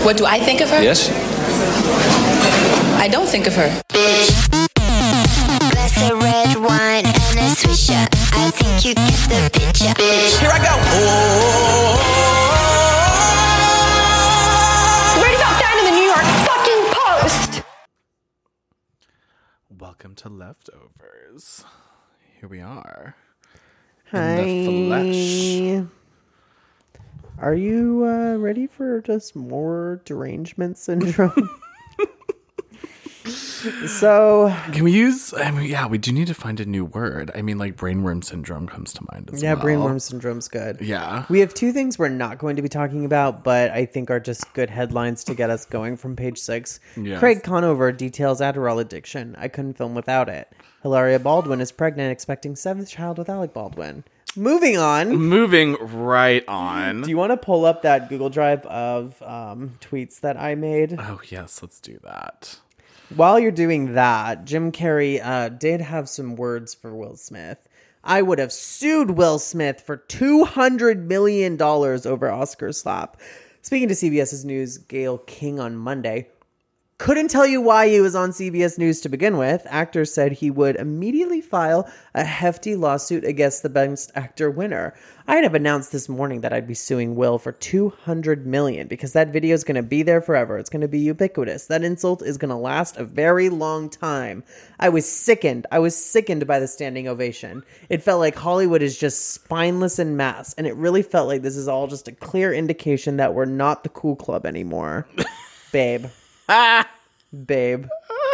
What do I think of her? Yes? I don't think of her. Glass of red wine and a swisher. I think you get the picture. Here I go. Read about that in the New York fucking Post. Welcome to Leftovers. Here we are. Hi. In the flesh. Are you ready for just more derangement syndrome? So, Can we use, we do need to find a new word. I mean, like brainworm syndrome comes to mind as well. brainworm syndrome's good. Yeah. We have two things we're not going to be talking about, but I think are just good headlines to get us going from page 6. Yes. Craig Conover details Adderall addiction. I couldn't film without it. Hilaria Baldwin is pregnant, expecting 7th child with Alec Baldwin. Moving on. Moving right on. Do you want to pull up that Google Drive of tweets that I made? Oh, yes, let's do that. While you're doing that, Jim Carrey did have some words for Will Smith. I would have sued Will Smith for $200 million over Oscar slap. Speaking to CBS's News, Gayle King on Monday, couldn't tell you why he was on CBS News to begin with. Actor said he would immediately file a hefty lawsuit against the Best Actor winner. I'd have announced this morning that I'd be suing Will for $200 million because that video is going to be there forever. It's going to be ubiquitous. That insult is going to last a very long time. I was sickened. by the standing ovation. It felt like Hollywood is just spineless en masse, and it really felt like this is all just a clear indication that we're not the cool club anymore. Babe. Babe.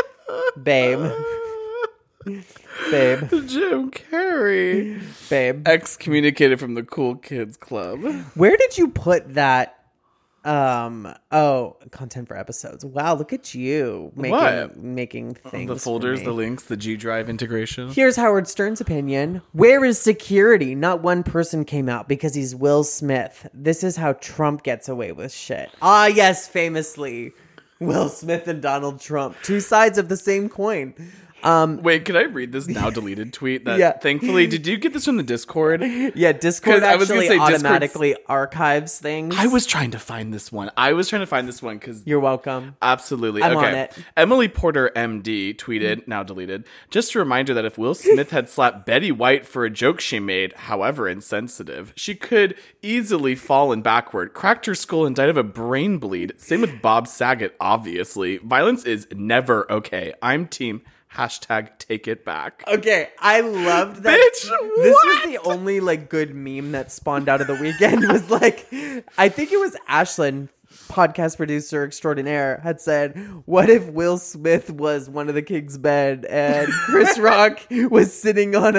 Jim Carrey. Babe. Excommunicated from the Cool Kids Club. Where did you put that? Content for episodes. Wow, look at you making things. The folders, for me. the links, the G Drive integration. Here's Howard Stern's opinion. Where is security? Not one person came out because he's Will Smith. This is how Trump gets away with shit. Ah, yes, famously. Will Smith and Donald Trump. Two sides of the same coin. Wait, can I read this now deleted tweet? That Yeah. Thankfully, did you get this from the Discord? Yeah, Discord 'Cause I was gonna actually say Discord's- automatically archives things. I was trying to find this one. Because You're welcome. absolutely. I'm okay. on it. Emily Porter MD tweeted, now deleted, just a reminder that if Will Smith had slapped Betty White for a joke she made, however insensitive, she could easily fallen backward, cracked her skull, and died of a brain bleed. Same with Bob Saget, obviously. Violence is never okay. I'm team #take it back. Okay, I loved that. Bitch, this what? was the only good meme that spawned out of the weekend. Was I think it was Ashlyn, podcast producer extraordinaire, had said, "What if Will Smith was one of the king's bed and Chris Rock was sitting on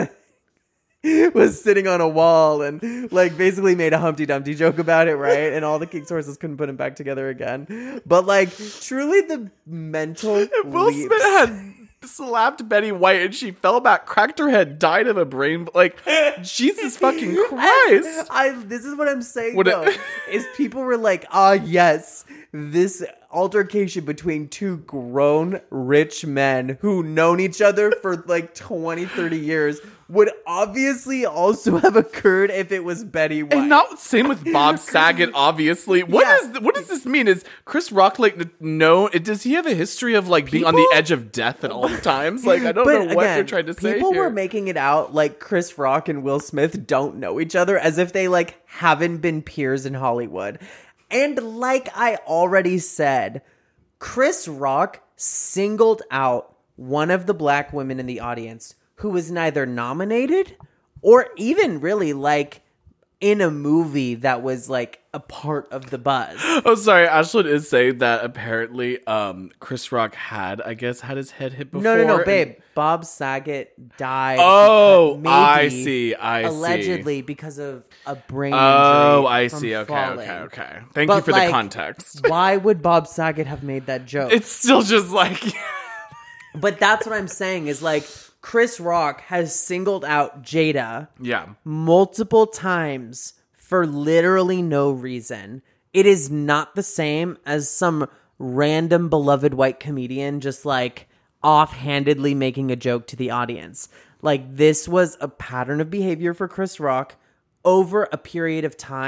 a wall and basically made a Humpty Dumpty joke about it, right? And all the king's horses couldn't put him back together again. But truly the mental Will leaps. Smith had slapped Betty White and she fell back, cracked her head, died of a brain. Jesus fucking Christ. This is what I'm saying, What though, it- is people were like, yes, this altercation between two grown, rich men who known each other for 20, 30 years would obviously also have occurred if it was Betty White. And not same with Bob Saget, obviously. What does this mean? Is Chris Rock does he have a history of being on the edge of death at all times? I don't know what you're trying to say. People here. were making it out like Chris Rock and Will Smith don't know each other, as if they haven't been peers in Hollywood. And like I already said, Chris Rock singled out one of the black women in the audience who was neither nominated or even really in a movie that was a part of the buzz. Oh, sorry. Ashlyn is saying that apparently Chris Rock had his head hit before. No, babe. Bob Saget died. Oh, I maybe, see. Allegedly because of a brain injury. Oh, I from see. falling. Okay. Thank you for the context. Why would Bob Saget have made that joke? It's still just But that's what I'm saying is Chris Rock has singled out Jada multiple times for literally no reason. It is not the same as some random beloved white comedian just offhandedly making a joke to the audience. This was a pattern of behavior for Chris Rock over a period of time.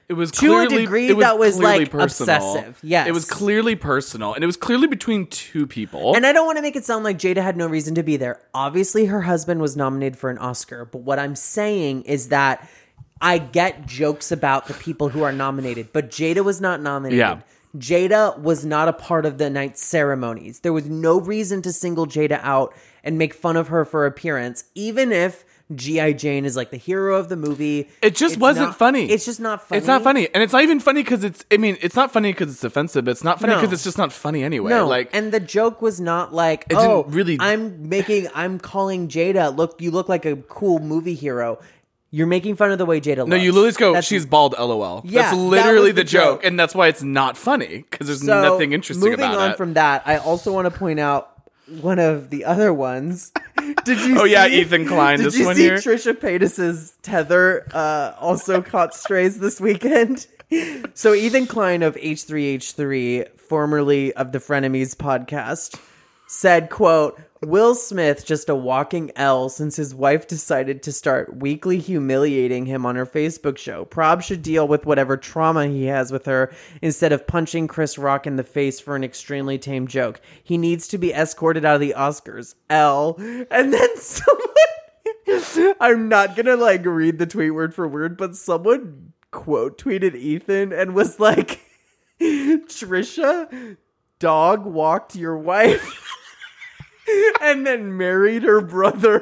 It was to a clearly, degree it was that was clearly like personal. obsessive. Yes. It was clearly personal, and it was clearly between two people. And I don't want to make it sound like Jada had no reason to be there. Obviously, her husband was nominated for an Oscar. But what I'm saying is that I get jokes about the people who are nominated, but Jada was not nominated. Yeah. Jada was not a part of the night's ceremonies. There was no reason to single Jada out and make fun of her for her appearance, even if G.I. Jane is like the hero of the movie. It just It's wasn't not- funny. It's just not funny. It's not funny. And it's not even funny because it's not funny because it's offensive. But it's not funny No. because it's just not funny anyway. No, Like, and the joke was not like, It didn't oh, really- I'm calling Jada, you look like a cool movie hero. You're making fun of the way Jada looks. no, you literally just go, That's- she's bald, lol. Yeah, that's that literally was the the joke. joke. And that's why it's not funny because there's So, nothing interesting about moving on it. from that, I also want to point out one of the other ones. Did you Oh, yeah, see- Ethan Klein, Did this you one see here? Trisha Paytas's tether also caught strays this weekend? So Ethan Klein of H3H3, formerly of the Frenemies podcast, said, quote, Will Smith just a walking L since his wife decided to start weekly humiliating him on her Facebook show. Prob should deal with whatever trauma he has with her instead of punching Chris Rock in the face for an extremely tame joke. He needs to be escorted out of the Oscars. L. And then someone, I'm not gonna like read the tweet word for word, but someone quote tweeted Ethan and was like, Trisha, dog walked your wife. And then married her brother.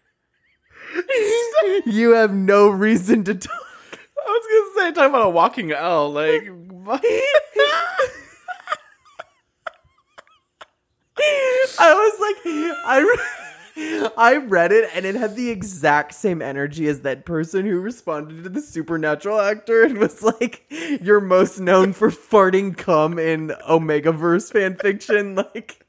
You have no reason to talk. I was going to say, talking about a walking L. Like, I was like, I read it and it had the exact same energy as that person who responded to the Supernatural actor and was like, you're most known for farting cum in Omegaverse fanfiction. Like,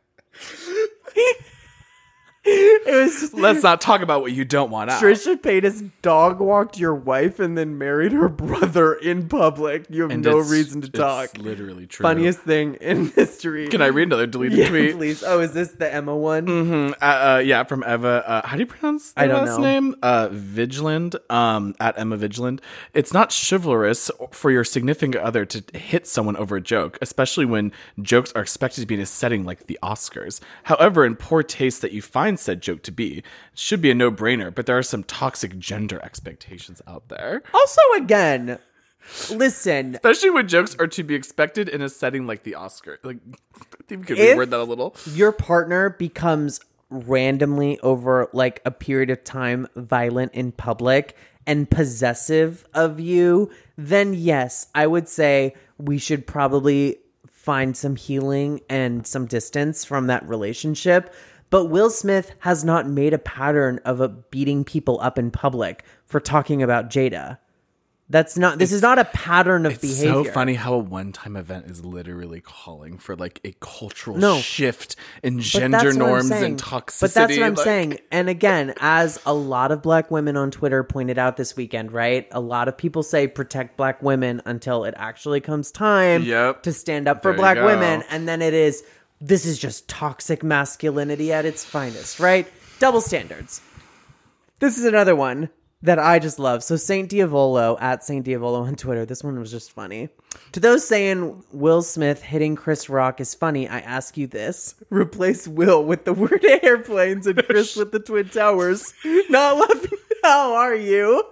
it was just let's not talk about what you don't want out. Trisha Paytas dog walked your wife and then married her brother in public. You have And no it's- reason to talk. It's literally true. Funniest thing in history. Can I read another deleted Yeah, tweet? please. Oh, is this the Emma one? Yeah, from Eva. How do you pronounce the I don't last know. name? Vigiland. At Emma Vigiland. It's not chivalrous for your significant other to hit someone over a joke, especially when jokes are expected to be in a setting like the Oscars. However, in poor taste that you find said joke to be, it should be a no-brainer. But there are some toxic gender expectations out there, Also, again, listen. especially when jokes are to be expected in a setting like the Oscar. Like, I think we could If- reword that a little. Your partner becomes randomly over like a period of time violent in public and possessive of you, then yes, I would say we should probably find some healing and some distance from that relationship. But Will Smith has not made a pattern of beating people up in public for talking about Jada. This is not a pattern of It's behavior. so funny how a one-time event is literally calling for like a cultural shift in But gender that's what I'm norms saying. and toxicity. But that's what I'm like- saying. And again, as a lot of black women on Twitter pointed out this weekend, right? A lot of people say protect black women until it actually comes time Yep. to stand up for There you black go. women. And then this is just toxic masculinity at its finest, right? Double standards. This is another one that I just love. So Saint Diavolo, at Saint Diavolo on Twitter, this one was just funny. To those saying Will Smith hitting Chris Rock is funny, I ask you this. Replace Will with the word airplanes and Chris with the Twin Towers. Not laughing. How are you?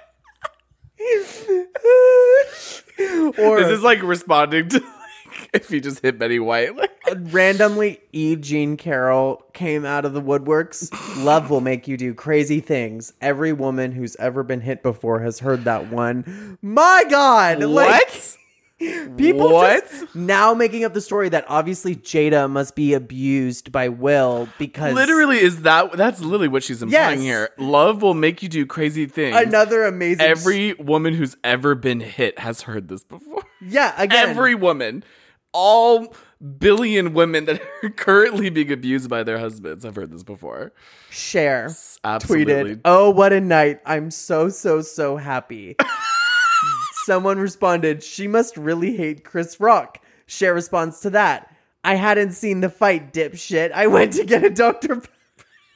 Or This is like responding to like, if he just hit Betty White. Like, randomly, E. Jean Carroll came out of the woodworks. Love will make you do crazy things. Every woman who's ever been hit before has heard that one. My God! what? People What? just now making up the story that obviously Jada must be abused by Will because Literally, that's literally what she's implying Yes. here. Love will make you do crazy things. another amazing. Every woman who's ever been hit has heard this before. yeah, again, Every woman. All billion women that are currently being abused by their husbands have heard this before. Cher Absolutely. tweeted, "Oh, what a night! I'm so happy." Someone responded, "She must really hate Chris Rock." Cher responds to that, "I hadn't seen the fight, dipshit. I went to get a Dr. Pepper."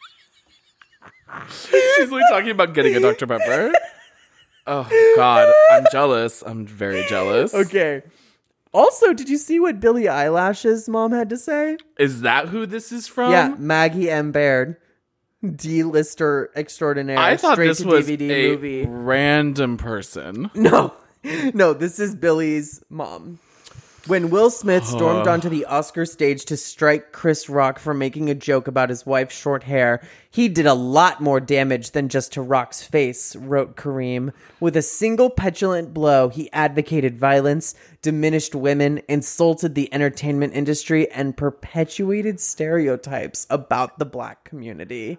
She's really talking about getting a Dr. Pepper. Oh, God. I'm jealous. I'm very jealous. Okay. Also, did you see what Billie Eilish's mom had to say? Is that who this is from? Yeah, Maggie M. Baird, D-lister extraordinaire. I thought straight this to was DVD a movie. random person. No, this is Billie's mom. When Will Smith stormed onto the Oscar stage to strike Chris Rock for making a joke about his wife's short hair, he did a lot more damage than just to Rock's face, wrote Kareem. With a single petulant blow, he advocated violence, diminished women, insulted the entertainment industry, and perpetuated stereotypes about the black community.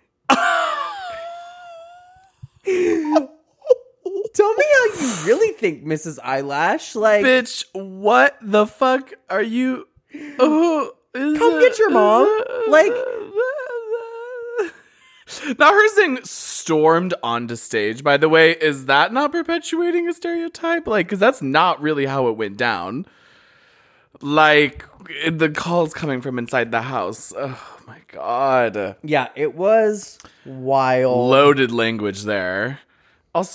Tell me how you really think, Mrs. Eyelash. Like, Bitch, what the fuck are you? come get your mom. Like, now her saying stormed onto stage, by the way, is that not perpetuating a stereotype? Like, because that's not really how it went down. Like, the calls coming from inside the house. Oh my God. yeah, it was wild. Loaded language there. Also,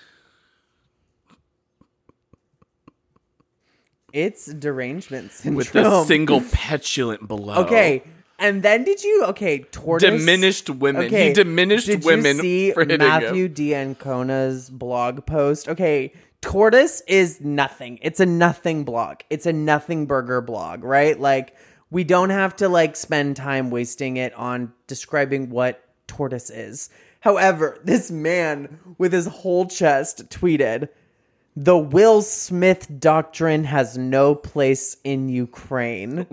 It's derangement syndrome. with a single petulant blow. Okay, and then Tortoise Diminished women. Okay, He diminished did women you see for hitting Matthew him. D'Ancona's blog post? Okay, Tortoise is nothing. It's a nothing blog. It's a nothing burger blog, right? Like, we don't have to like spend time wasting it on describing what Tortoise is. However, this man with his whole chest tweeted, "The Will Smith doctrine has no place in Ukraine.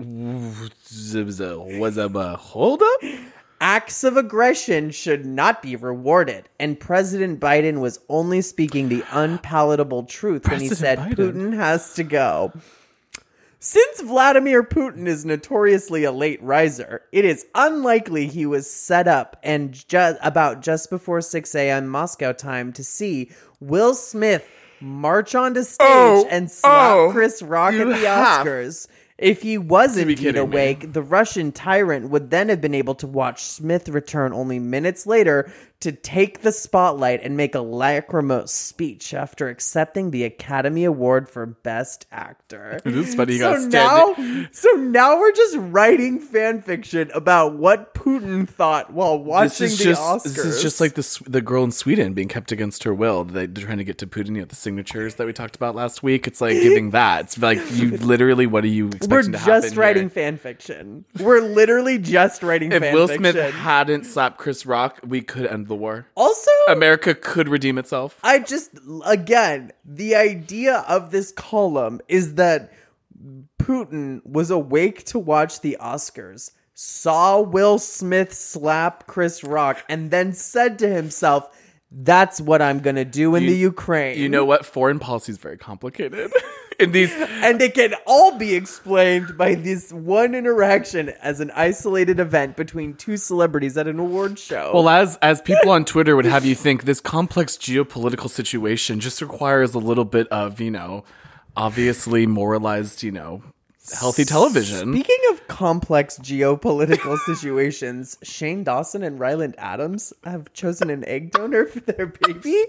Hold up? Acts of aggression should not be rewarded." And President Biden was only speaking the unpalatable truth when he said President Biden. Putin has to go. Since Vladimir Putin is notoriously a late riser, it is unlikely he was set up and about just before 6 a.m. Moscow time to see Will Smith march onto stage and slap Chris Rock at you the have Oscars. If he was indeed kidding me. awake, the Russian tyrant would then have been able to watch Smith return only minutes later to take the spotlight and make a lachrymose speech after accepting the Academy Award for Best Actor. It is funny. So now we're just writing fan fiction about what Putin thought while watching the Oscars. This is just like the girl in Sweden being kept against her will. They're trying to get to Putin. You know, the signatures that we talked about last week. It's like giving that. It's like you literally. What are you expecting to happen? We're just writing fan fiction. We're literally just writing fan fiction. If Will Smith hadn't slapped Chris Rock, we could end the war. Also, America could redeem itself. Again, the idea of this column is that Putin was awake to watch the Oscars, saw Will Smith slap Chris Rock, and then said to himself, "That's what I'm going to do in the Ukraine." You know what? Foreign policy is very complicated. And it can all be explained by this one interaction as an isolated event between two celebrities at an award show. Well, as people on Twitter would have you think, this complex geopolitical situation just requires a little bit of, obviously moralized, healthy television. Speaking of complex geopolitical situations, Shane Dawson and Ryland Adams have chosen an egg donor for their baby.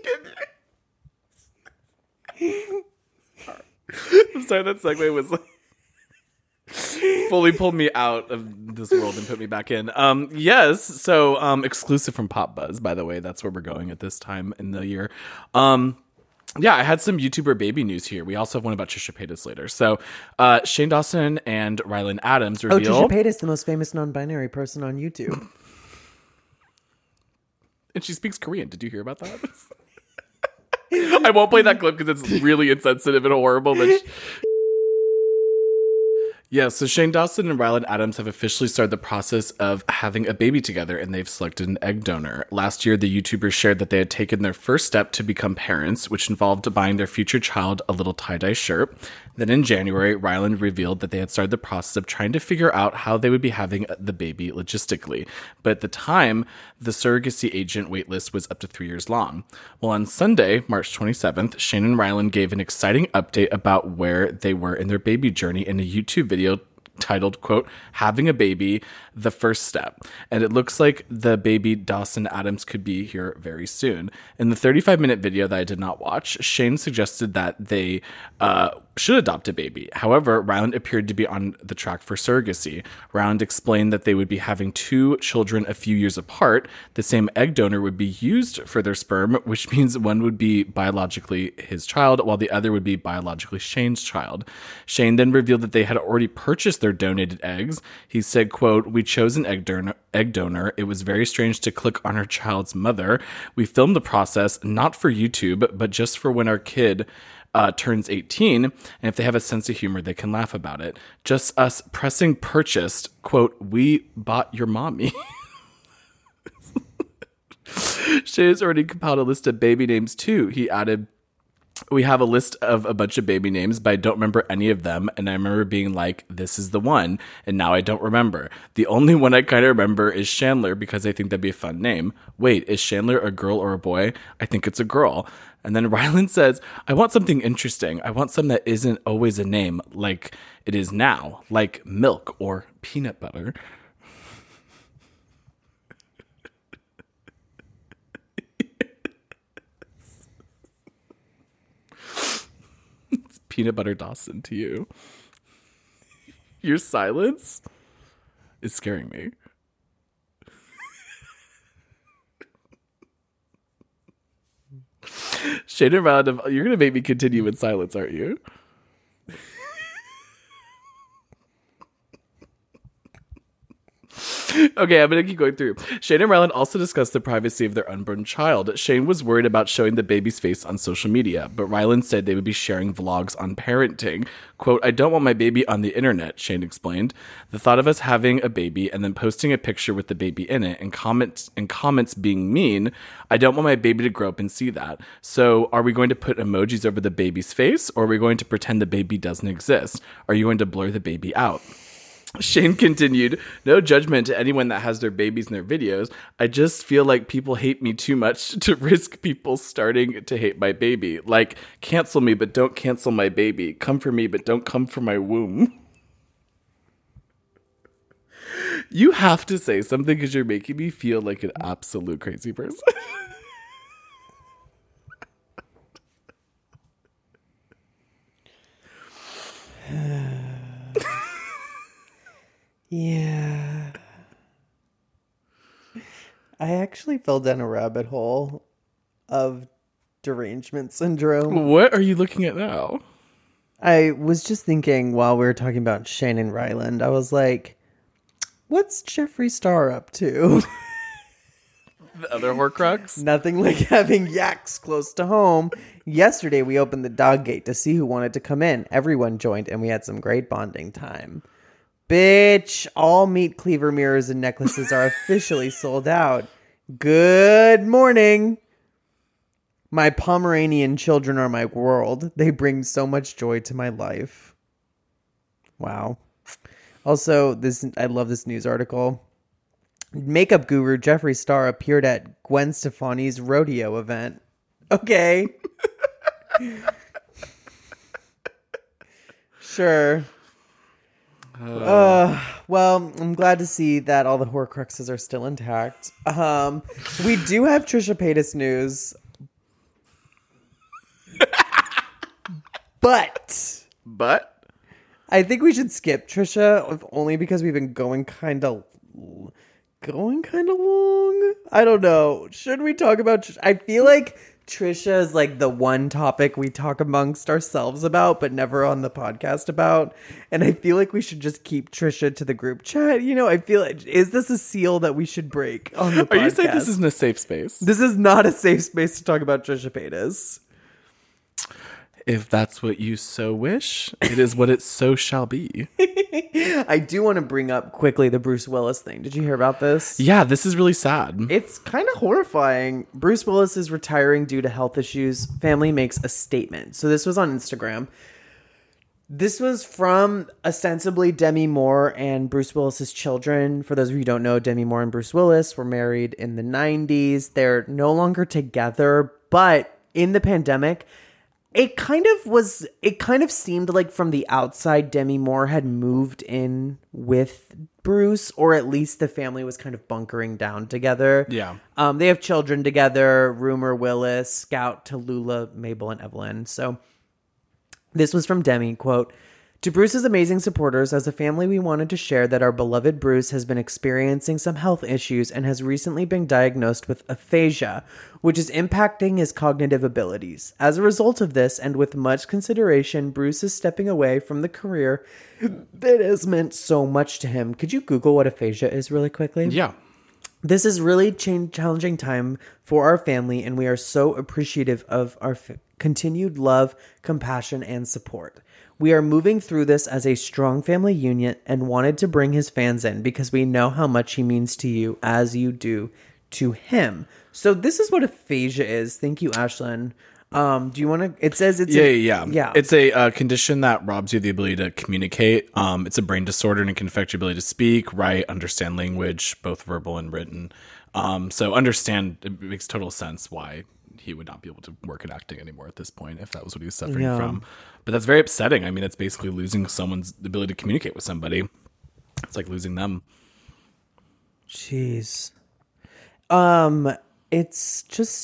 I'm sorry, that segue was like fully pulled me out of this world and put me back in. Yes, so exclusive from Pop Buzz, by the way. That's where we're going at this time in the year. Yeah, I had some YouTuber baby news here. We also have one about Trisha Paytas later. So Shane Dawson and Ryland Adams reveal... Oh, Trisha Paytas, the most famous non-binary person on YouTube. And she speaks Korean. Did you hear about that? I won't play that clip because it's really insensitive and horrible. But yeah, so Shane Dawson and Ryland Adams have officially started the process of having a baby together, and they've selected an egg donor. Last year, the YouTubers shared that they had taken their first step to become parents, which involved buying their future child a little tie-dye shirt. Then in January, Ryland revealed that they had started the process of trying to figure out how they would be having the baby logistically. But at the time, the surrogacy agent waitlist was up to 3 years long. Well, on Sunday, March 27th, Shane and Ryland gave an exciting update about where they were in their baby journey in a YouTube video titled, quote, "Having a Baby, the First Step." And it looks like the baby Dawson Adams could be here very soon. In the 35-minute video that I did not watch, Shane suggested that they should adopt a baby. However, Ryland appeared to be on the track for surrogacy. Ryland explained that they would be having 2 children a few years apart. The same egg donor would be used for their sperm, which means one would be biologically his child, while the other would be biologically Shane's child. Shane then revealed that they had already purchased their donated eggs. He said, quote, "We chose an egg donor. It was very strange to click on our child's mother. We filmed the process, not for YouTube, but just for when our kid turns 18, and if they have a sense of humor, they can laugh about it. Just us pressing purchased, quote, we bought your mommy." Shay has already compiled a list of baby names too. He added, "We have a list of a bunch of baby names, but I don't remember any of them. And I remember being like, this is the one. And now I don't remember. The only one I kind of remember is Chandler because I think that'd be a fun name. Wait, is Chandler a girl or a boy? I think it's a girl." And then Ryland says, "I want something interesting. I want something that isn't always a name like it is now, like milk or peanut butter." It's Peanut Butter Dawson to you. Your silence is scaring me. Shane and Ryland, you're going to make me continue in silence, aren't you? Okay, I'm going to keep going through. Shane and Ryland also discussed the privacy of their unborn child. Shane was worried about showing the baby's face on social media, but Ryland said they would be sharing vlogs on parenting. Quote, "I don't want my baby on the internet," Shane explained. "The thought of us having a baby and then posting a picture with the baby in it and comments being mean, I don't want my baby to grow up and see that. So are we going to put emojis over the baby's face, or are we going to pretend the baby doesn't exist? Are you going to blur the baby out?" Shane continued, "No judgment to anyone that has their babies in their videos. I just feel like people hate me too much to risk people starting to hate my baby. Like, cancel me, but don't cancel my baby. Come for me, but don't come for my womb." You have to say something because you're making me feel like an absolute crazy person. Yeah. I actually fell down a rabbit hole of derangement syndrome. What are you looking at now? I was just thinking while we were talking about Shane and Ryland, I was like, what's Jeffree Star up to? The other Horcrux? Nothing like having yaks close to home. Yesterday, we opened the dog gate to see who wanted to come in. Everyone joined, and we had some great bonding time. Bitch, all meat cleaver mirrors and necklaces are officially sold out. Good morning. My Pomeranian children are my world. They bring so much joy to my life. Wow. Also, I love this news article. Makeup guru Jeffree Star appeared at Gwen Stefani's rodeo event. Okay. Sure. Well, I'm glad to see that all the Horcruxes are still intact. We do have Trisha Paytas news. But I think we should skip Trisha, if only because we've been going kind of long. I don't know. Should we talk about I feel like Trisha is like the one topic we talk amongst ourselves about, but never on the podcast about. And I feel like we should just keep Trisha to the group chat. You know, I feel like, is this a seal that we should break on the podcast? Are you saying this isn't a safe space? This is not a safe space to talk about Trisha Paytas. If that's what you so wish, it is what it so shall be. I do want to bring up quickly the Bruce Willis thing. Did you hear about this? Yeah, this is really sad. It's kind of horrifying. Bruce Willis is retiring due to health issues. Family makes a statement. So this was on Instagram. This was from ostensibly Demi Moore and Bruce Willis's children. For those of you who don't know, Demi Moore and Bruce Willis were married in the 90s. They're no longer together, but in the pandemic, It kind of seemed like from the outside Demi Moore had moved in with Bruce, or at least the family was kind of bunkering down together. Yeah. They have children together, Rumor, Willis, Scout, Tallulah, Mabel, and Evelyn. So this was from Demi, quote, "To Bruce's amazing supporters, as a family, we wanted to share that our beloved Bruce has been experiencing some health issues and has recently been diagnosed with aphasia, which is impacting his cognitive abilities. As a result of this, and with much consideration, Bruce is stepping away from the career that has meant so much to him." Could you Google what aphasia is really quickly? Yeah. "This is really challenging time for our family, and we are so appreciative of our continued love, compassion, and support. We are moving through this as a strong family unit and wanted to bring his fans in because we know how much he means to you as you do to him." So this is what aphasia is. Thank you, Ashlyn. Do you want to? It says it's Yeah. It's a condition that robs you of the ability to communicate. It's a brain disorder and it can affect your ability to speak, write, understand language, both verbal and written. So understand. It makes total sense why he would not be able to work in acting anymore at this point if that was what he was suffering from. But that's very upsetting. I mean, it's basically losing someone's ability to communicate with somebody. It's like losing them. Jeez. It's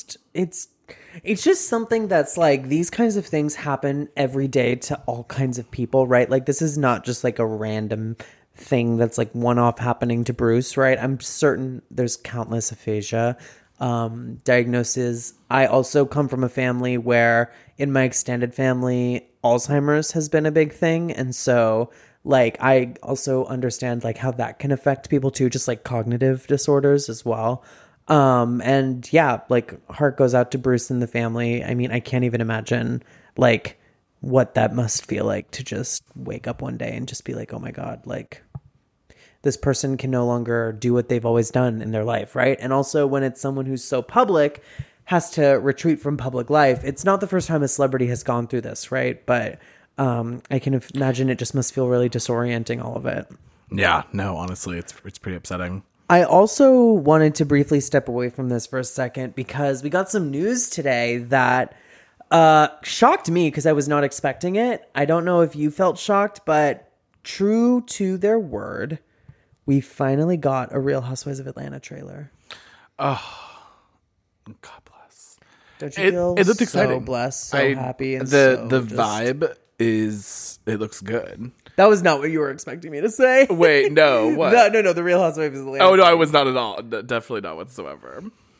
just something that's like, these kinds of things happen every day to all kinds of people, right? Like, this is not just like a random thing that's like one-off happening to Bruce, right? I'm certain there's countless aphasia diagnoses. I also come from a family where in my extended family, Alzheimer's has been a big thing. And so like, I also understand like how that can affect people too, just like cognitive disorders as well. And yeah, like heart goes out to Bruce and the family. I mean, I can't even imagine like what that must feel like to just wake up one day and just be like, oh my God, like this person can no longer do what they've always done in their life, right? And also when it's someone who's so public, has to retreat from public life. It's not the first time a celebrity has gone through this, right? But I can imagine it just must feel really disorienting, all of it. Yeah, no, honestly, it's pretty upsetting. I also wanted to briefly step away from this for a second because we got some news today that shocked me because I was not expecting it. I don't know if you felt shocked, but true to their word, we finally got a Real Housewives of Atlanta trailer. Oh, God bless. Don't you feel it looked so exciting. blessed, so happy, and the just... vibe is, it looks good. That was not what you were expecting me to say. Wait, no, what? No, the Real Housewives of Atlanta. Oh no, I was not at all. Definitely not whatsoever.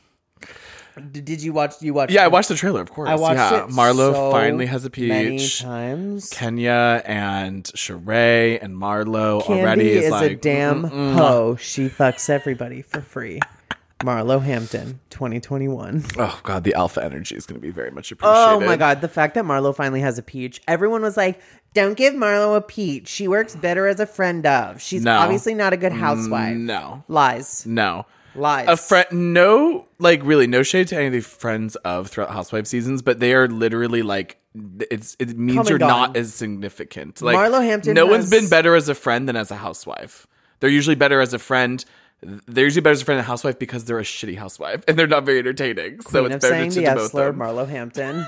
Did you watch? You watched? Yeah, I watched the trailer. Of course, I watched it. Marlo so finally has a peach. Many times. Kenya and Sheree and Marlo Candy already is like a damn hoe. She fucks everybody for free. Marlo Hampton, 2021. Oh God, the alpha energy is going to be very much appreciated. Oh my God, the fact that Marlo finally has a peach. Everyone was like, "Don't give Marlo a peach. She works better as a friend of. She's obviously not a good housewife." No Lies. No. Lies. A friend, no, like really, no shade to any of the friends of throughout Housewives seasons, but they are literally like, it means you're not as significant. Like Marlo Hampton no one's been better as a friend than as a housewife. They're usually better as a friend. They're usually better as a friend than a housewife because they're a shitty housewife and they're not very entertaining. So it's better to both them. Marlo Hampton.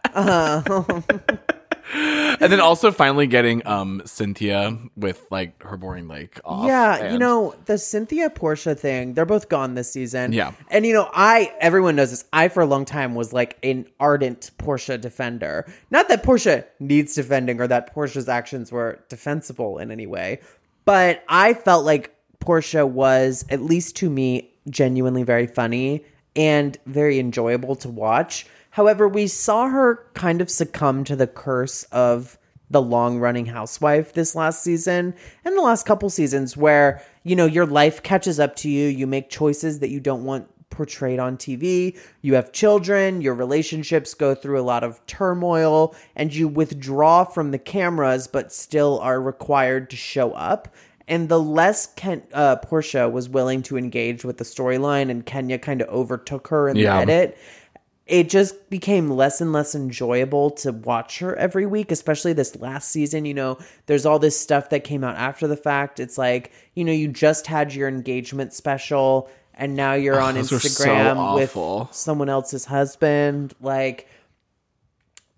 And then also finally getting Cynthia with like her boring lake off. Yeah, and... you know, the Cynthia Portia thing, they're both gone this season. Yeah. And you know, everyone knows this. I for a long time was like an ardent Portia defender. Not that Portia needs defending or that Portia's actions were defensible in any way, but I felt like Portia was, at least to me, genuinely very funny and very enjoyable to watch. However, we saw her kind of succumb to the curse of the long-running housewife this last season and the last couple seasons where, you know, your life catches up to you. You make choices that you don't want portrayed on TV. You have children. Your relationships go through a lot of turmoil and you withdraw from the cameras but still are required to show up. And the less Portia was willing to engage with the storyline and Kenya kind of overtook her in the edit, it just became less and less enjoyable to watch her every week, especially this last season. You know, there's all this stuff that came out after the fact. It's like, you know, you just had your engagement special and now you're on Instagram with someone else's husband. Like,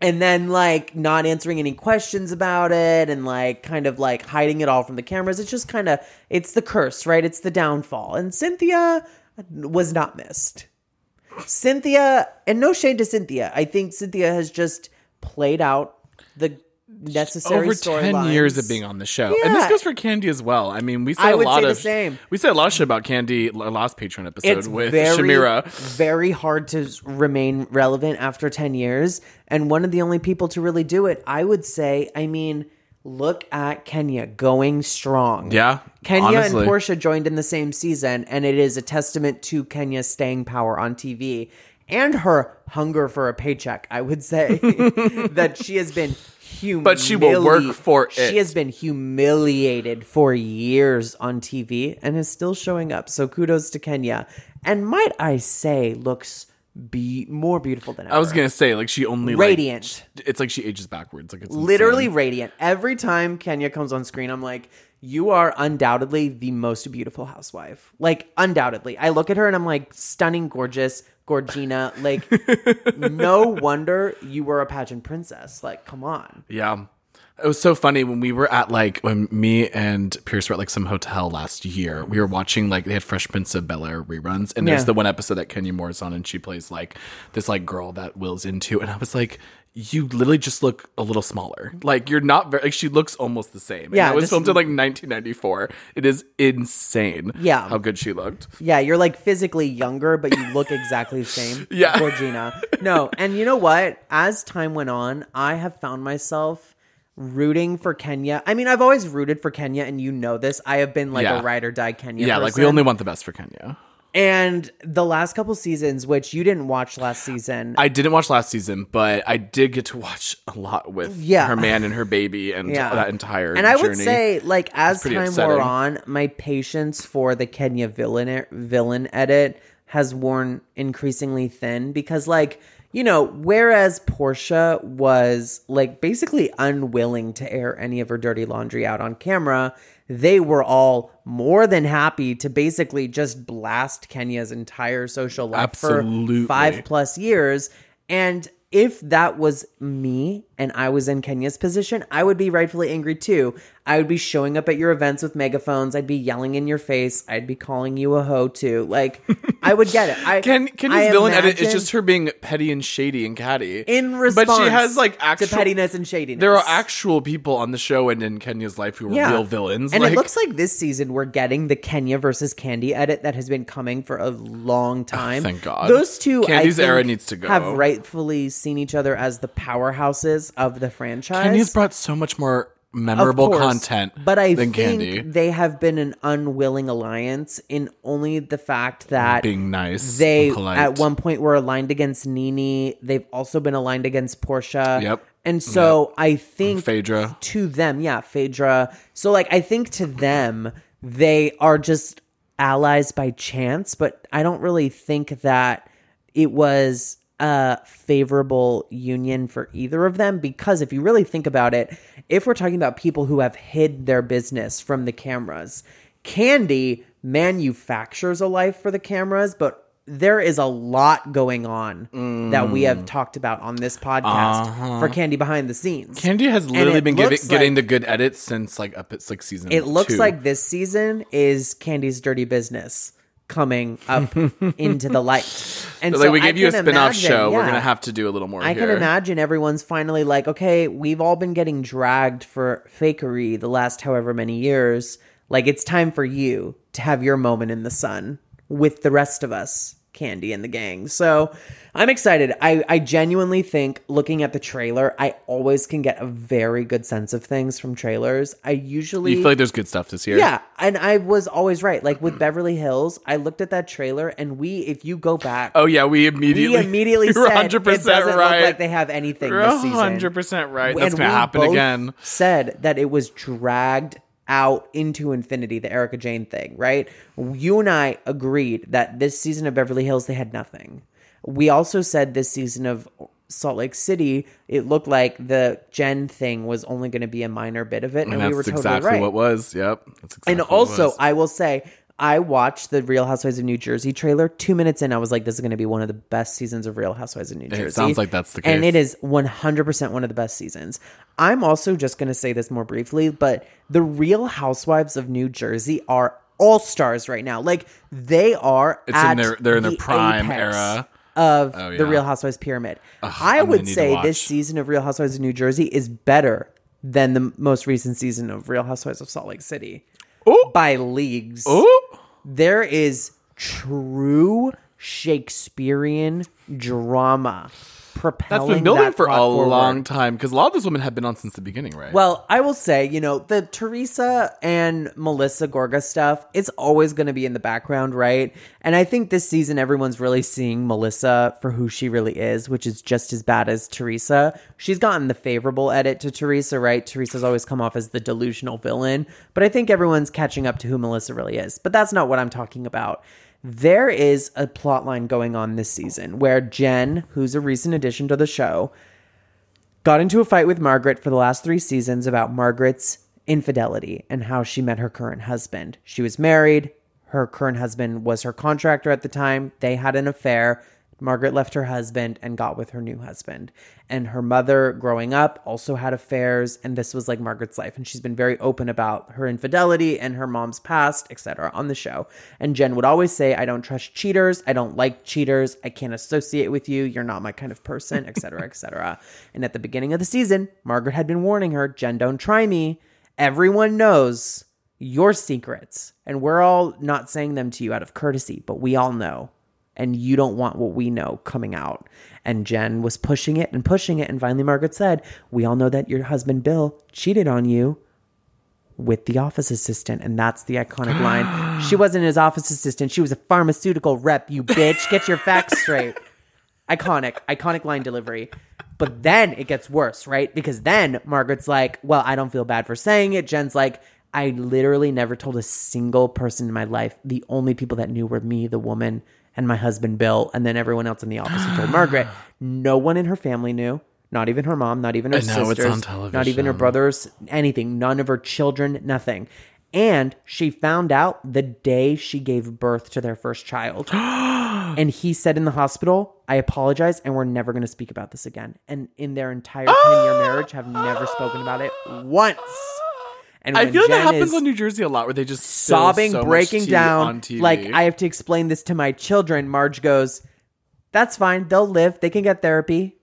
And then, like, not answering any questions about it and, like, kind of, like, hiding it all from the cameras. It's just kind of, it's the curse, right? It's the downfall. And Cynthia was not missed. Cynthia, and no shade to Cynthia. I think Cynthia has just played out the necessary over 10 storylines. years of being on the show. Yeah. And this goes for Candy as well. I mean, we said I a would lot say the of same. We said a lot of shit about Candy our last Patreon episode It's with very, Shamira. very hard to remain relevant after 10 years. And one of the only people to really do it, I would say, I mean, look at Kenya going strong. Yeah, Kenya honestly. and Portia joined in the same season, and it is a testament to Kenya's staying power on TV and her hunger for a paycheck, I would say, that she has been But she will work for it. She has been humiliated for years on TV and is still showing up. So kudos to Kenya. And might I say, looks more beautiful than ever. I was going to say, like, she only Radiant. Like, it's like she ages backwards. Like, it's Literally insane. radiant. Every time Kenya comes on screen, I'm like, you are undoubtedly the most beautiful housewife. Like, undoubtedly. I look at her and I'm like, stunning, gorgeous, Gorgina. Like, no wonder you were a pageant princess. Like, come on. Yeah. It was so funny when we were at, like, when me and Pierce were at, like, some hotel last year, we were watching, like, they had Fresh Prince of Bel-Air reruns, and there's Yeah. the one episode that Kenya Moore is on, and she plays, like, this, like, girl that Will's into, and I was like, you literally just look a little smaller. Like, you're not very, like, she looks almost the same. And Yeah, it was just- filmed in, like, 1994. It is insane Yeah. how good she looked. Yeah, you're like physically younger, but you look exactly the same. Yeah. Gorgina. No, and you know what? As time went on, I have found myself rooting for Kenya. I mean, I've always rooted for Kenya, and you know this. I have been like Yeah. a ride or die Kenya Yeah, person. like, we only want the best for Kenya. And the last couple seasons, which you didn't watch last season. I didn't watch last season, but I did get to watch a lot with Yeah. her man and her baby and that entire And I would journey. say, like, as pretty time upsetting. wore on, my patience for the Kenya villain edit has worn increasingly thin because, like, you know, whereas Portia was, like, basically unwilling to air any of her dirty laundry out on camera, they were all more than happy to basically just blast Kenya's entire social life Absolutely. for 5+ years. And if that was me and I was in Kenya's position, I would be rightfully angry too. I would be showing up at your events with megaphones. I'd be yelling in your face. I'd be calling you a hoe too. Like, I would get it. Kenya's villain edit is just her being petty and shady and catty. in response but she has, like, actual to pettiness and shadiness. There are actual people on the show and in Kenya's life who are real villains. And like, it looks like this season we're getting the Kenya versus Candy edit that has been coming for a long time. thank God. Those two, Candy's I think, era needs to go. have rightfully seen each other as the powerhouses of the franchise. Kenya's brought so much more Of memorable course, content but I than think Candy. they have been an unwilling alliance in only the fact that Being nice, they and polite. at one point were aligned against Nene. They've also been aligned against Portia. Yep. And so I think Phaedra. to them, Phaedra. So, like, I think to them, they are just allies by chance, but I don't really think that it was a favorable union for either of them, because if you really think about it, if we're talking about people who have hid their business from the cameras, Candy manufactures a life for the cameras, but there is a lot going on that we have talked about on this podcast for Candy behind the scenes. Candy has literally it been looks getting like- the good edits since, like, up at, like, season It looks 2. like this season is Candy's dirty business coming up into the light. And like, so we I gave you a can spin-off imagine, show. We're yeah. going to have to do a little more I here. can imagine everyone's finally like, okay, we've all been getting dragged for fakery the last however many years. Like, it's time for you to have your moment in the sun with the rest of us, Candy and the gang. So I'm excited. I genuinely think, looking at the trailer, I always can get a very good sense of things from trailers. I usually... You feel like there's good stuff this year? Yeah, and I was always right. Like, with Beverly Hills, I looked at that trailer, and if you go back... Oh, yeah, we immediately You're said 100% it doesn't right. Look right. like they have anything You're this season. 100% right. That's And going to we happen both again. Said that it was dragged out into infinity, the Erika Jane thing, right? You and I agreed that this season of Beverly Hills, they had nothing. We also said this season of Salt Lake City, it looked like the Jen thing was only going to be a minor bit of it, and we were that's totally exactly right. what was. Yep. That's exactly And what also, was. I will say, I watched the Real Housewives of New Jersey trailer. 2 minutes in, I was like, this is going to be one of the best seasons of Real Housewives of New Jersey. It sounds like that's the case. And it is 100% one of the best seasons. I'm also just going to say this more briefly, but the Real Housewives of New Jersey are all-stars right now. Like, they are they're in their prime apex era of yeah. the Real Housewives pyramid. I I would need to say watch. this season of Real Housewives of New Jersey is better than the most recent season of Real Housewives of Salt Lake City. Ooh. By leagues. Ooh. There is true Shakespearean drama propelling That's been building that for a plot forward. long time because a lot of those women have been on since the beginning, right? Well, I will say, the Teresa and Melissa Gorga stuff, it's always going to be in the background, right? And I think this season, everyone's really seeing Melissa for who she really is, which is just as bad as Teresa. She's gotten the favorable edit to Teresa, right? Teresa's always come off as the delusional villain, but I think everyone's catching up to who Melissa really is. But that's not what I'm talking about. There is a plot line going on this season where Jen, who's a recent addition to the show, got into a fight with Margaret for the last 3 seasons about Margaret's infidelity and how she met her current husband. She was married. Her current husband was her contractor at the time. They had an affair. Margaret left her husband and got with her new husband. And her mother, growing up, also had affairs. And this was like Margaret's life. And she's been very open about her infidelity and her mom's past, etc. on the show. And Jen would always say, I don't trust cheaters. I don't like cheaters. I can't associate with you. You're not my kind of person, etc., etc. And at the beginning of the season, Margaret had been warning her, Jen, don't try me. Everyone knows your secrets. And we're all not saying them to you out of courtesy, but we all know. And you don't want what we know coming out. And Jen was pushing it. And finally Margaret said, we all know that your husband, Bill, cheated on you with the office assistant. And that's the iconic line. She wasn't his office assistant. She was a pharmaceutical rep, you bitch. Get your facts straight. Iconic line delivery. But then it gets worse, right? Because then Margaret's like, well, I don't feel bad for saying it. Jen's like, I literally never told a single person in my life. The only people that knew were me, the woman, and my husband, Bill, and then everyone else in the office who told Margaret. No one in her family knew. Not even her mom, not even her sisters. It's on television. Not even her brothers, anything. None of her children, nothing. And she found out the day she gave birth to their first child. And he said in the hospital, I apologize, and we're never going to speak about this again. And in their entire 10-year marriage, have never spoken about it once. And I when feel like that Jen happens is on New Jersey a lot, where they just spill sobbing, so much breaking tea down, on TV. like, I have to explain this to my children. Marge goes, that's fine. They'll live. They can get therapy.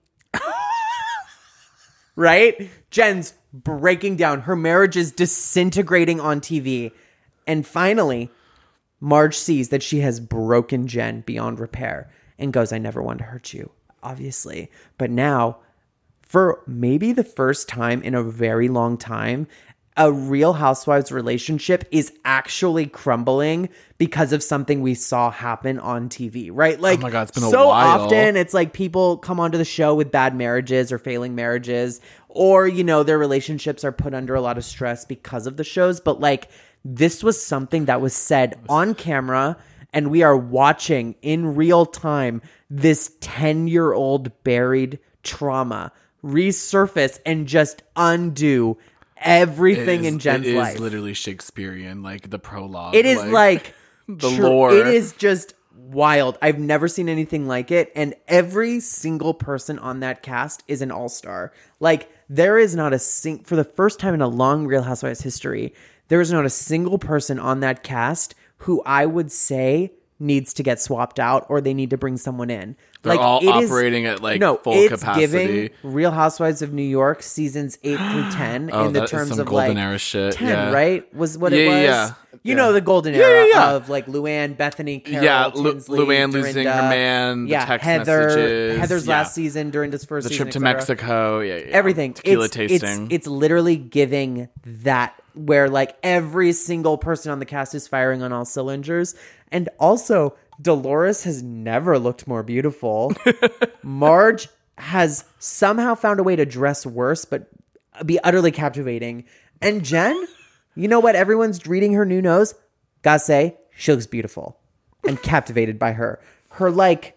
Right? Jen's breaking down. Her marriage is disintegrating on TV. And finally, Marge sees that she has broken Jen beyond repair and goes, I never wanted to hurt you, obviously. But now, for maybe the first time in a very long time, a Real Housewives relationship is actually crumbling because of something we saw happen on TV, right? Like, oh my God, it's been a so while. often it's like people come onto the show with bad marriages or failing marriages, or, their relationships are put under a lot of stress because of the shows. But like, this was something that was said on camera, and we are watching in real time this 10-year-old buried trauma resurface and just undo everything in Jen's life. It is literally Shakespearean, like the prologue. It is like the lore. It is just wild. I've never seen anything like it. And every single person on that cast is an all-star. Like, there is not for the first time in a long Real Housewives history, there is not a single person on that cast who I would say needs to get swapped out or they need to bring someone in. They're all operating at full capacity. Giving Real Housewives of New York seasons 8 through 10 in the terms of golden like era shit. 10, right? Was what it was. Yeah. You know, the golden era of like Luann, Bethany, Carol, Tinsley, Luann losing Dorinda, her man, the text messages. Heather's last season, Dorinda's first season, the trip to Mexico, everything. Tequila tasting. It's literally giving that, where like every single person on the cast is firing on all cylinders. And also, Dolores has never looked more beautiful. Marge has somehow found a way to dress worse, but be utterly captivating. And Jen, you know what? Everyone's reading her new nose. Gotta say, she looks beautiful and captivated by her. Her like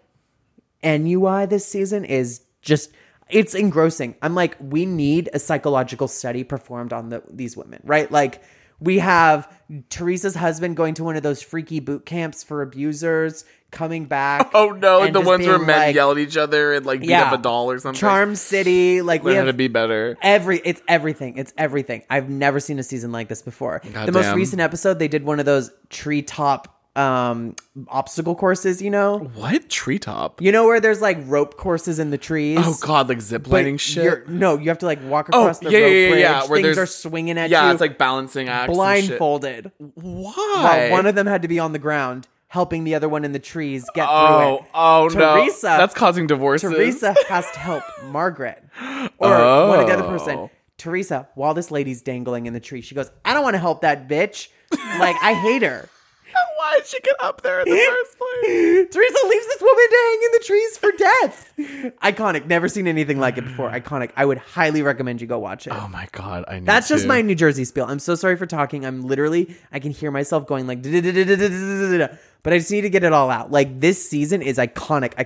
NUI this season is just, it's engrossing. I'm like, we need a psychological study performed on these women, right? Like, We have Teresa's husband going to one of those freaky boot camps for abusers, coming back. Oh no, and the just ones where being men like, yell at each other and like beat up a doll or something. Charm City, like we Learn how have to be better. it's everything. It's everything. I've never seen a season like this before. The most Goddamn. recent episode, they did one of those treetop obstacle courses, you know? What? Treetop? You know where there's like rope courses in the trees? Oh god, like zip But lining shit. you have to like walk across the rope bridge. where Things there's are swinging at yeah, you. it's like balancing acts. And blindfolded. shit. While Why? one of them had to be on the ground, helping the other one in the trees get through Oh, it. oh no. Teresa, That's causing divorces. Teresa has to help Margaret. Or one of the other person. Teresa, while this lady's dangling in the tree, she goes, I don't want to help that bitch. Like, I hate her. Why did she get up there in the first place? Teresa leaves this woman to hang in the trees for death. Iconic. Never seen anything like it before. Iconic. I would highly recommend you go watch it. Oh my god, I need That's just to. my New Jersey spiel. I'm so sorry for talking. I can hear myself going like, but I just need to get it all out. Like, this season is iconic.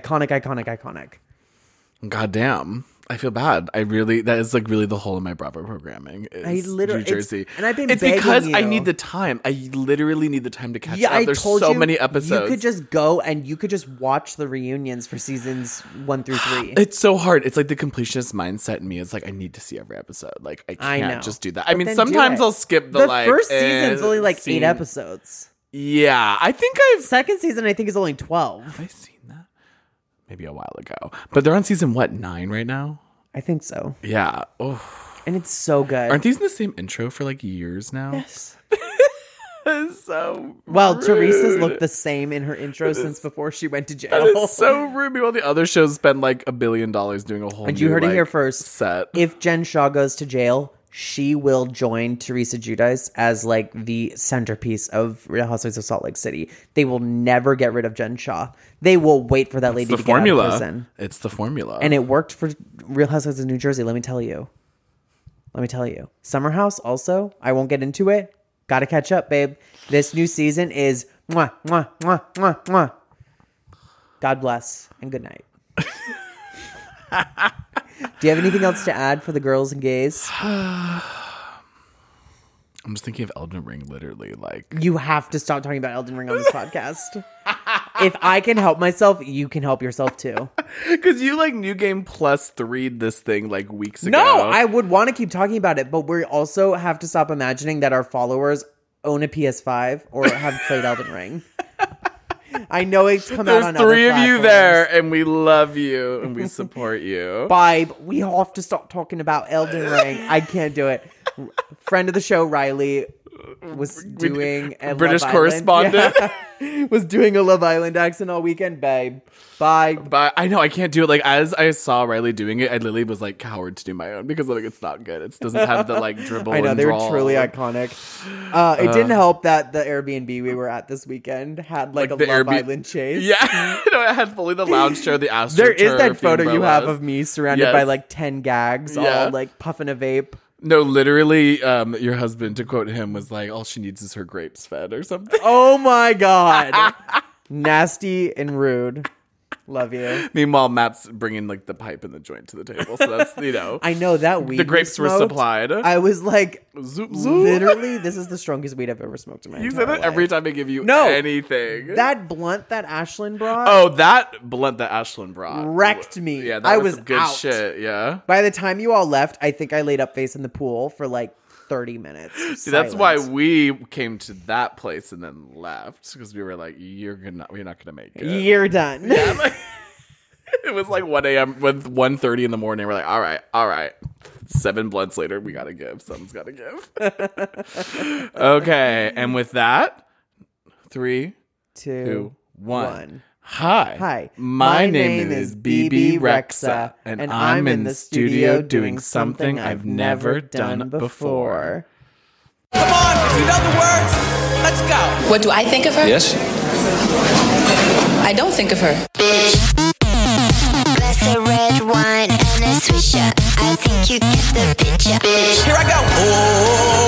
God damn. I feel bad. That is like really the whole of my Bravo programming. Is New Jersey. And I've been It's begging because you. I need the time. I literally need the time to catch Yeah, up. I There's told so you, many episodes. You could just go and you could just watch the reunions for seasons 1 through 3. It's so hard. It's like the completionist mindset in me is like, I need to see every episode. Like, I can't know. just do that. But I mean, then sometimes do it. I'll skip The like first season's only like 8 scene. episodes. Yeah, I think Second season, I think, is only 12. Have I seen that? Maybe a while ago. But they're on season, 9 right now? I think so. Yeah. Oh. And it's so good. Aren't these in the same intro for like years now? Yes. It's so Well, rude. Teresa's looked the same in her intro since before she went to jail. That is so rude. Meanwhile, the other shows spend like $1 billion doing a whole And new, you heard it like, here first. set. If Jen Shaw goes to jail, she will join Teresa Giudice as like the centerpiece of Real Housewives of Salt Lake City. They will never get rid of Jen Shaw. They will wait for that lady the to formula. get out of prison. It's the formula. And it worked for Real Housewives of New Jersey, let me tell you. Summer House also, I won't get into it. Gotta catch up, babe. This new season is mwah, mwah, mwah, mwah, mwah. God bless and good night. Do you have anything else to add for the girls and gays? I'm just thinking of Elden Ring, literally. Like, You have to stop talking about Elden Ring on this podcast. If I can help myself, you can help yourself too. because you like New Game Plus 3'd this thing like weeks ago. No, I would want to keep talking about it, but we also have to stop imagining that our followers own a PS5 or have played Elden Ring. I know it's come out on There's other 3 of you platforms. there, and we love you, and we support you. Vibe, we have to stop talking about Elden Ring. I can't do it. Friend of the show, Riley, was doing a British Love Island- correspondent. Yeah. was doing a Love Island accent all weekend, babe. Bye. But I know I can't do it. Like, as I saw Riley doing it, I literally was like coward to do my own because like it's not good. It doesn't have the like dribble. I know, and they were drawl. truly iconic. It didn't help that the Airbnb we were at this weekend had like a the Love Airbnb Island chase. Yeah, no, I had fully the lounge chair, the AstroTurf. There is that photo the you have umbrellas. of me surrounded by Yes. like 10 gags, Yeah. all like puffing a vape. No, literally, your husband, to quote him, was like, all she needs is her grapes fed or something. Oh my God. Nasty and rude. Love you. Meanwhile, Matt's bringing like the pipe and the joint to the table. So that's, you know. I know that weed. The grapes we were smoked, supplied. I was like, Zoop, zoop. literally, this is the strongest weed I've ever smoked in my You entire say that life. every time I give you No. anything. That blunt that Ashlyn brought Oh, that blunt that Ashlyn brought. wrecked me. Yeah, that I was was some good out. shit, yeah. By the time you all left, I think I laid up face in the pool for like 30 minutes. See, that's why we came to that place and then left. Because we were like, we're not gonna make it. You're done. Yeah, like, it was like 1 a.m. with 1:30 in the morning. We're like, all right. 7 blunts later, we gotta give. Someone's gotta give. Okay, and with that, 3, 2, 1. Hi. Hi. My name is BB Rexa, and I'm in the studio doing something I've never done before. Come on, if you know the words, let's go. What do I think of her? Yes? I don't think of her. Glass of red wine and a swisher. I think you get the picture. Bitch. Here I go. Oh.